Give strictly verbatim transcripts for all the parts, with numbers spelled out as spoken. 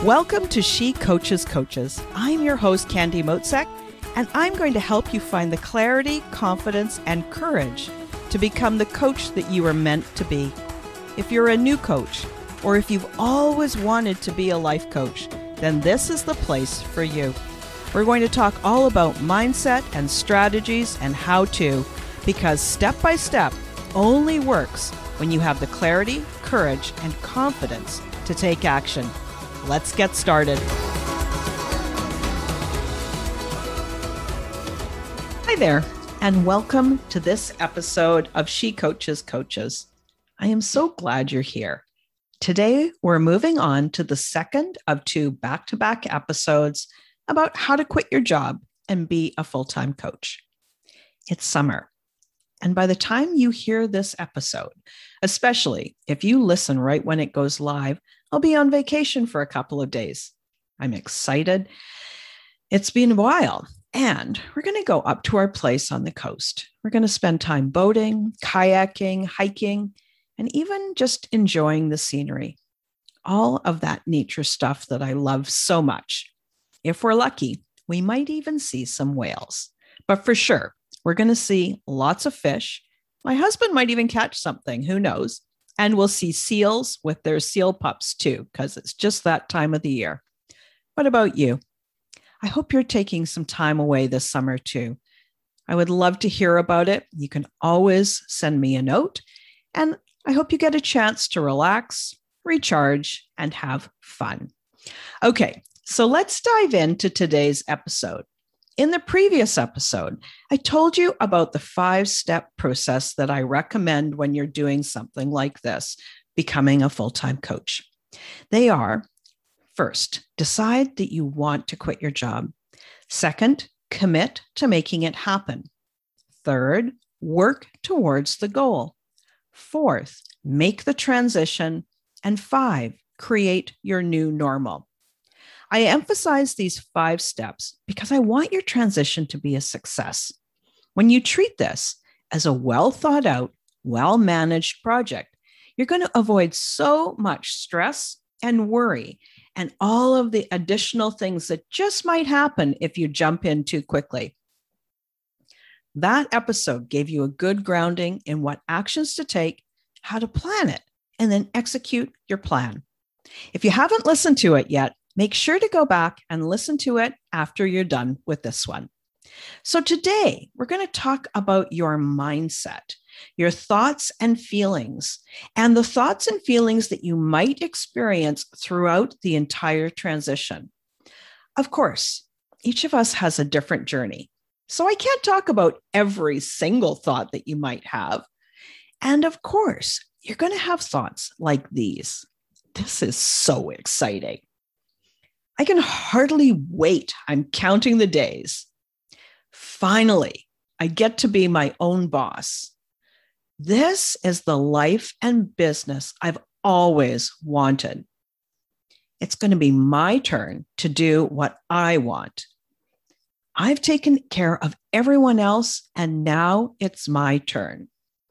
Welcome to She Coaches Coaches. I'm your host, Candy Motzek, and I'm going to help you find the clarity, confidence, and courage to become the coach that you are meant to be. If you're a new coach, or if you've always wanted to be a life coach, then this is the place for you. We're going to talk all about mindset and strategies and how to, because step by step only works when you have the clarity, courage, and confidence to take action. Let's get started. Hi there, and welcome to this episode of She Coaches Coaches. I am so glad you're here. Today, we're moving on to the second of two back-to-back episodes about how to quit your job and be a full-time coach. It's summer, and by the time you hear this episode, especially if you listen right when it goes live, I'll be on vacation for a couple of days. I'm excited. It's been a while, and we're going to go up to our place on the coast. We're going to spend time boating, kayaking, hiking, and even just enjoying the scenery. All of that nature stuff that I love so much. If we're lucky, we might even see some whales. But for sure, we're going to see lots of fish. My husband might even catch something, who knows? And we'll see seals with their seal pups too, because it's just that time of the year. What about you? I hope you're taking some time away this summer too. I would love to hear about it. You can always send me a note, and I hope you get a chance to relax, recharge, and have fun. Okay, so let's dive into today's episode. In the previous episode, I told you about the five-step process that I recommend when you're doing something like this, becoming a full-time coach. They are, first, decide that you want to quit your job. Second, commit to making it happen. Third, work towards the goal. Fourth, make the transition. And five, create your new normal. I emphasize these five steps because I want your transition to be a success. When you treat this as a well thought out, well managed project, you're going to avoid so much stress and worry and all of the additional things that just might happen if you jump in too quickly. That episode gave you a good grounding in what actions to take, how to plan it, and then execute your plan. If you haven't listened to it yet, make sure to go back and listen to it after you're done with this one. So today, we're going to talk about your mindset, your thoughts and feelings, and the thoughts and feelings that you might experience throughout the entire transition. Of course, each of us has a different journey, so I can't talk about every single thought that you might have. And of course, you're going to have thoughts like these. This is so exciting. I can hardly wait. I'm counting the days. Finally, I get to be my own boss. This is the life and business I've always wanted. It's going to be my turn to do what I want. I've taken care of everyone else, and now it's my turn.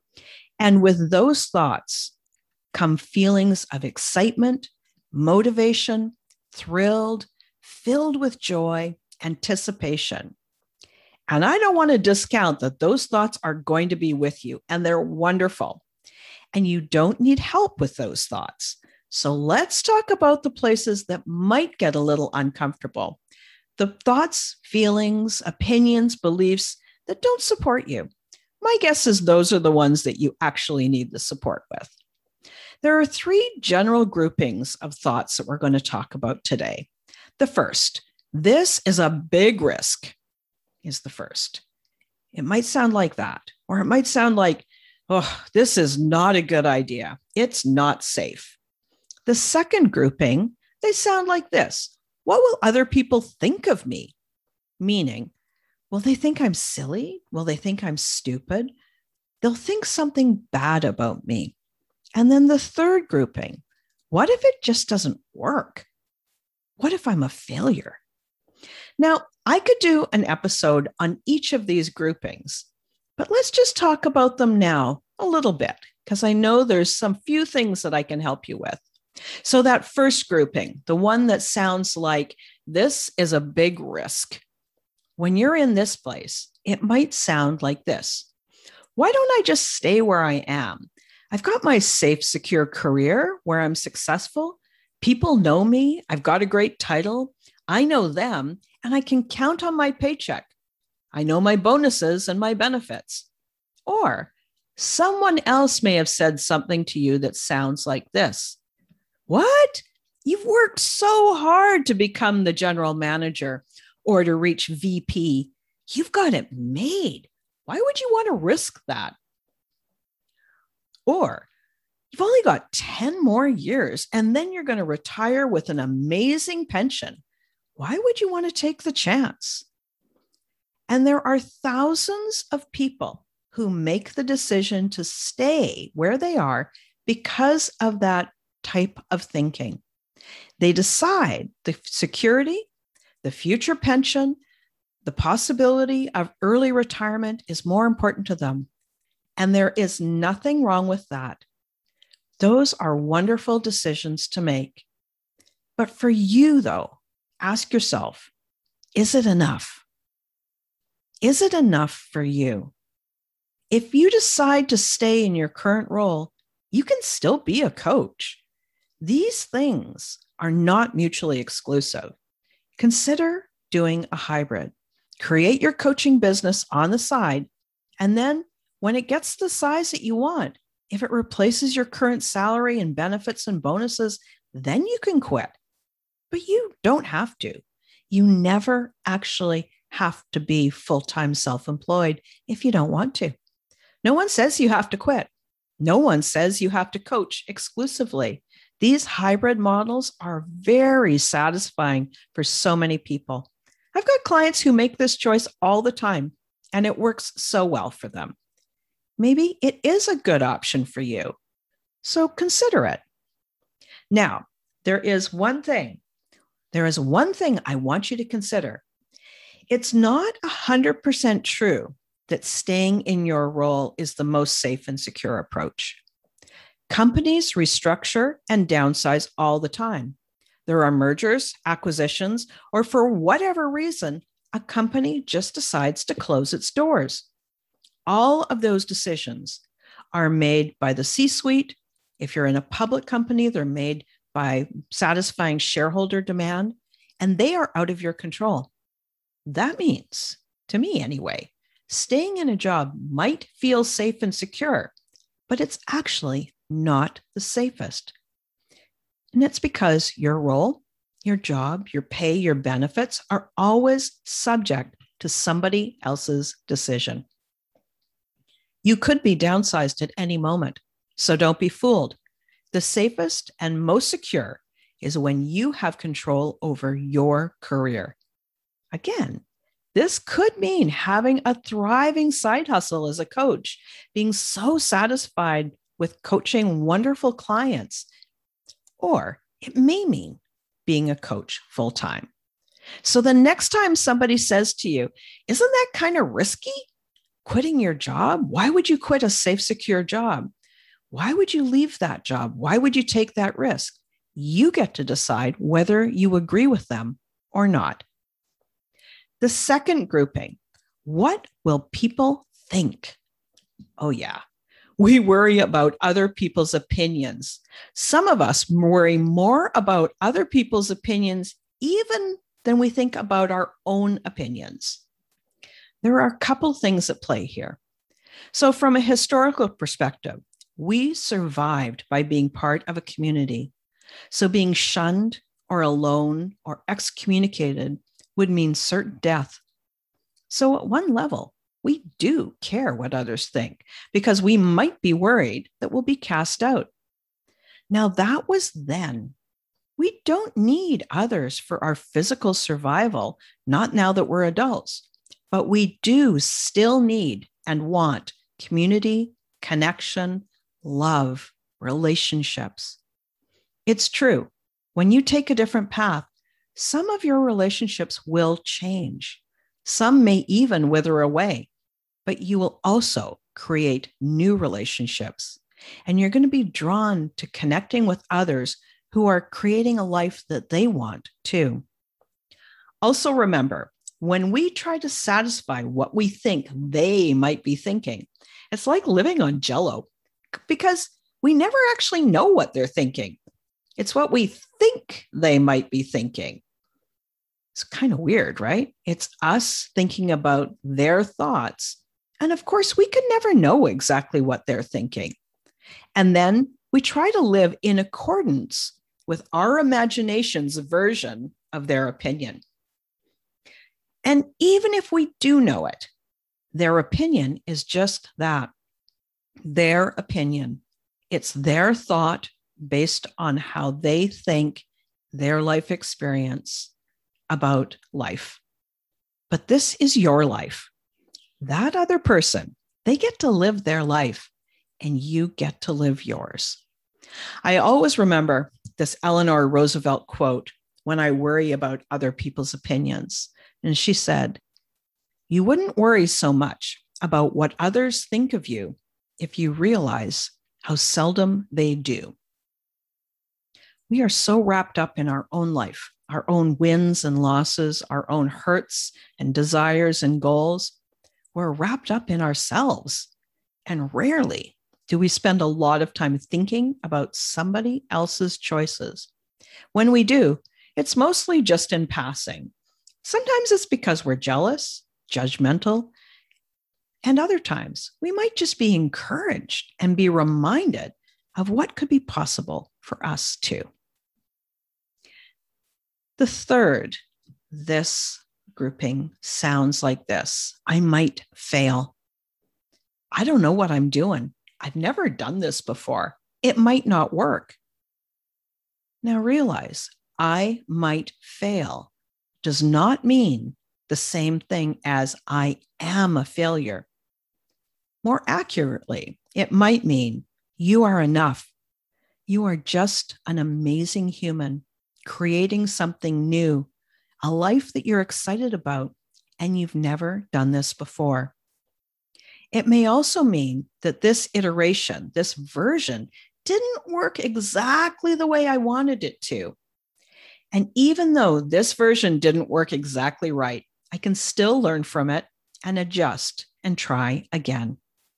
And with those thoughts come feelings of excitement, motivation, thrilled, filled with joy, anticipation. And I don't want to discount that those thoughts are going to be with you, and they're wonderful. And you don't need help with those thoughts. So let's talk about the places that might get a little uncomfortable. The thoughts, feelings, opinions, beliefs that don't support you. My guess is those are the ones that you actually need the support with. There are three general groupings of thoughts that we're going to talk about today. The first, this is a big risk, is the first. It might sound like that, or it might sound like, oh, this is not a good idea. It's not safe. The second grouping, they sound like this. What will other people think of me? Meaning, will they think I'm silly? Will they think I'm stupid? They'll think something bad about me. And then the third grouping, what if it just doesn't work? What if I'm a failure? Now, I could do an episode on each of these groupings, but let's just talk about them now a little bit, because I know there's some few things that I can help you with. So that first grouping, the one that sounds like this is a big risk. When you're in this place, it might sound like this. Why don't I just stay where I am? I've got my safe, secure career where I'm successful. People know me. I've got a great title. I know them, and I can count on my paycheck. I know my bonuses and my benefits. Or someone else may have said something to you that sounds like this. What? You've worked so hard to become the general manager or to reach V P. You've got it made. Why would you want to risk that? Or you've only got ten more years and then you're going to retire with an amazing pension. Why would you want to take the chance? And there are thousands of people who make the decision to stay where they are because of that type of thinking. They decide the security, the future pension, the possibility of early retirement is more important to them. And there is nothing wrong with that. Those are wonderful decisions to make. But for you, though, ask yourself, is it enough? Is it enough for you? If you decide to stay in your current role, you can still be a coach. These things are not mutually exclusive. Consider doing a hybrid. Create your coaching business on the side, and then when it gets the size that you want, if it replaces your current salary and benefits and bonuses, then you can quit. But you don't have to. You never actually have to be full-time self-employed if you don't want to. No one says you have to quit. No one says you have to coach exclusively. These hybrid models are very satisfying for so many people. I've got clients who make this choice all the time, and it works so well for them. Maybe it is a good option for you, so consider it. Now, there is one thing. There is one thing I want you to consider. It's not one hundred percent true that staying in your role is the most safe and secure approach. Companies restructure and downsize all the time. There are mergers, acquisitions, or for whatever reason, a company just decides to close its doors. All of those decisions are made by the C-suite. If you're in a public company, they're made by satisfying shareholder demand, and they are out of your control. That means, to me anyway, staying in a job might feel safe and secure, but it's actually not the safest. And it's because your role, your job, your pay, your benefits are always subject to somebody else's decision. You could be downsized at any moment, so don't be fooled. The safest and most secure is when you have control over your career. Again, this could mean having a thriving side hustle as a coach, being so satisfied with coaching wonderful clients, or it may mean being a coach full-time. So the next time somebody says to you, isn't that kind of risky? Quitting your job? Why would you quit a safe, secure job? Why would you leave that job? Why would you take that risk? You get to decide whether you agree with them or not. The second grouping, what will people think? Oh yeah, we worry about other people's opinions. Some of us worry more about other people's opinions even than we think about our own opinions. There are a couple things at play here. So from a historical perspective, we survived by being part of a community. So being shunned or alone or excommunicated would mean certain death. So at one level, we do care what others think because we might be worried that we'll be cast out. Now that was then. We don't need others for our physical survival, not now that we're adults, but we do still need and want community, connection, love, relationships. It's true. When you take a different path, some of your relationships will change. Some may even wither away, but you will also create new relationships. And you're going to be drawn to connecting with others who are creating a life that they want too. Also remember, when we try to satisfy what we think they might be thinking, it's like living on Jell-O because we never actually know what they're thinking. It's what we think they might be thinking. It's kind of weird, right? It's us thinking about their thoughts. And of course, we can never know exactly what they're thinking. And then we try to live in accordance with our imagination's version of their opinion. And even if we do know it, their opinion is just that, their opinion. It's their thought based on how they think, their life experience about life. But this is your life. That other person, they get to live their life and you get to live yours. I always remember this Eleanor Roosevelt quote when I worry about other people's opinions. And she said, "You wouldn't worry so much about what others think of you if you realize how seldom they do." We are so wrapped up in our own life, our own wins and losses, our own hurts and desires and goals. We're wrapped up in ourselves. And rarely do we spend a lot of time thinking about somebody else's choices. When we do, it's mostly just in passing. Sometimes it's because we're jealous, judgmental, and other times we might just be encouraged and be reminded of what could be possible for us too. The third, this grouping sounds like this: I might fail. I don't know what I'm doing. I've never done this before. It might not work. Now realize, I might fail does not mean the same thing as I am a failure. More accurately, it might mean you are enough. You are just an amazing human, creating something new, a life that you're excited about, and you've never done this before. It may also mean that this iteration, this version, didn't work exactly the way I wanted it to. And even though this version didn't work exactly right, I can still learn from it and adjust and try again.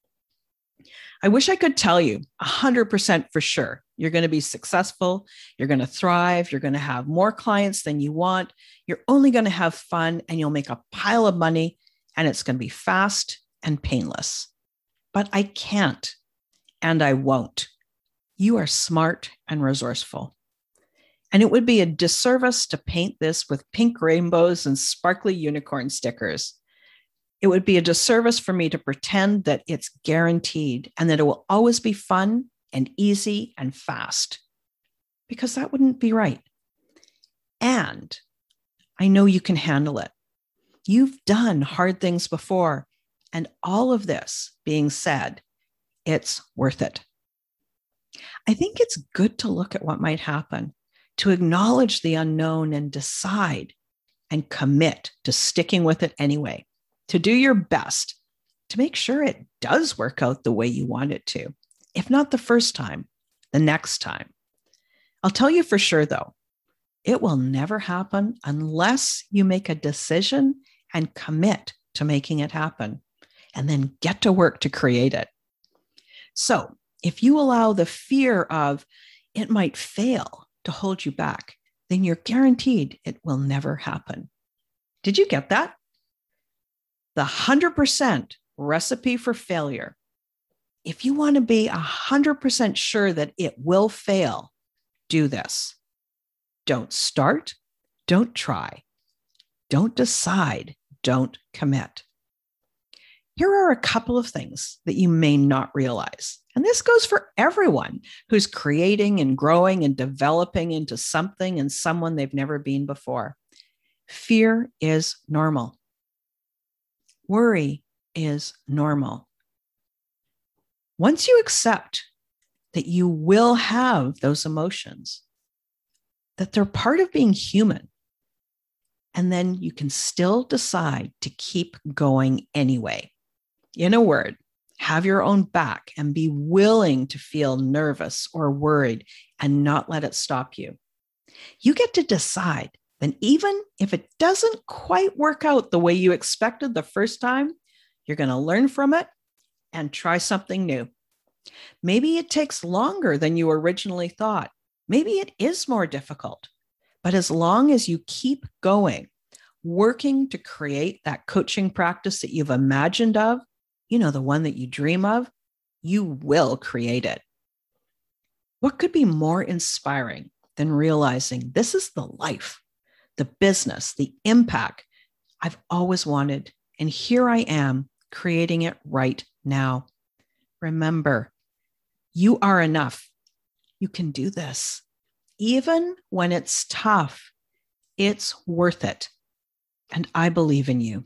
I wish I could tell you one hundred percent for sure you're going to be successful, you're going to thrive, you're going to have more clients than you want, you're only going to have fun, and you'll make a pile of money, and it's going to be fast and painless. But I can't, and I won't. You are smart and resourceful. And it would be a disservice to paint this with pink rainbows and sparkly unicorn stickers. It would be a disservice for me to pretend that it's guaranteed and that it will always be fun and easy and fast, because that wouldn't be right. And I know you can handle it. You've done hard things before, and all of this being said, it's worth it. I think it's good to look at what might happen, to acknowledge the unknown and decide and commit to sticking with it anyway, to do your best to make sure it does work out the way you want it to. If not the first time, the next time. I'll tell you for sure, though, it will never happen unless you make a decision and commit to making it happen, and then get to work to create it. So if you allow the fear of it might fail to hold you back, then you're guaranteed it will never happen. Did you get that? The one hundred percent recipe for failure. If you want to be one hundred percent sure that it will fail, do this. Don't start, don't try, don't decide, don't commit. Here are a couple of things that you may not realize. And this goes for everyone who's creating and growing and developing into something and someone they've never been before. Fear is normal. Worry is normal. Once you accept that you will have those emotions, that they're part of being human, and then you can still decide to keep going anyway. In a word, have your own back and be willing to feel nervous or worried and not let it stop you. You get to decide. Then even if it doesn't quite work out the way you expected the first time, you're going to learn from it and try something new. Maybe it takes longer than you originally thought. Maybe it is more difficult. But as long as you keep going, working to create that coaching practice that you've imagined of, you know, the one that you dream of, you will create it. What could be more inspiring than realizing this is the life, the business, the impact I've always wanted, and here I am creating it right now. Remember, you are enough. You can do this. Even when it's tough, it's worth it. And I believe in you.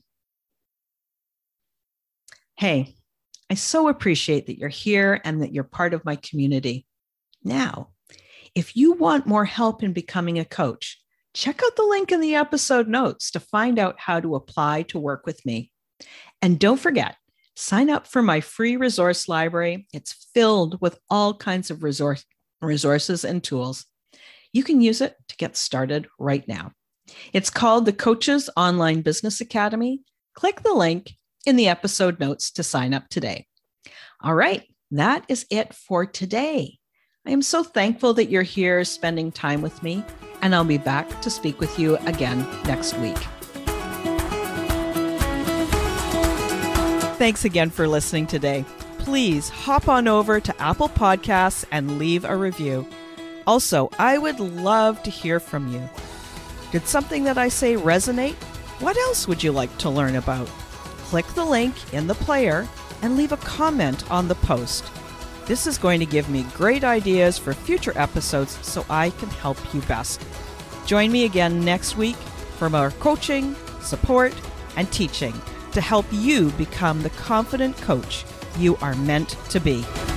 Hey, I so appreciate that you're here and that you're part of my community. Now, if you want more help in becoming a coach, check out the link in the episode notes to find out how to apply to work with me. And don't forget, sign up for my free resource library. It's filled with all kinds of resource, resources and tools. You can use it to get started right now. It's called the Coaches Online Business Academy. Click the link in the episode notes to sign up today. All right, that is it for today. I am so thankful that you're here spending time with me, and I'll be back to speak with you again next week. Thanks again for listening today. Please hop on over to Apple Podcasts and leave a review. Also, I would love to hear from you. Did something that I say resonate? What else would you like to learn about? Click the link in the player and leave a comment on the post. This is going to give me great ideas for future episodes so I can help you best. Join me again next week for more coaching, support, and teaching to help you become the confident coach you are meant to be.